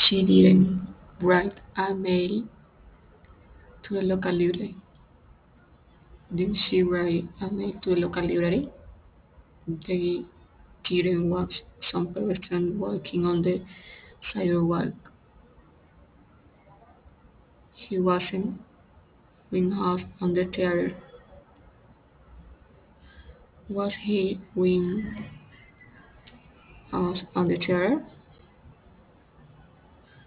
She didn't write a mail to the local library. Did she write a mail to the local library? They didn't watch some person walking on the sidewalk. He wasn't with us on the theater. Was he with us on the theater?